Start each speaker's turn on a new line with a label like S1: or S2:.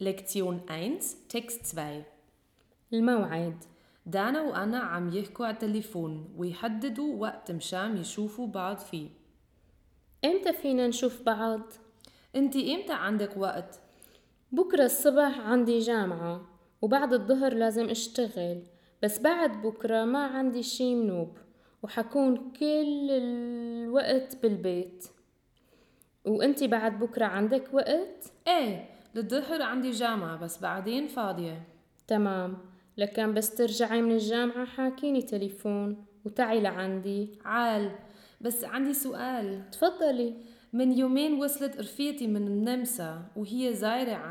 S1: Lektion 1, Text 2.
S2: الموعد.
S1: دانا وأنا عم يحكوا على التليفون ويحددوا وقت مشان يشوفوا بعض فيه.
S2: إمتى فينا نشوف بعض؟
S1: انتي إمتى عندك وقت؟
S2: بكرة الصبح عندي جامعة وبعد الظهر لازم اشتغل، بس بعد بكرة ما عندي شي منوب وحكون كل الوقت بالبيت. وانتي بعد بكرة عندك وقت؟
S1: ايه، للظهر عندي جامعة بس بعدين فاضية.
S2: تمام، لكن بس ترجعي من الجامعة حاكيني تليفون وتعي لعندي.
S1: عال، بس عندي سؤال.
S2: تفضلي.
S1: من يومين وصلت رفيقتي من النمسا وهي زايرة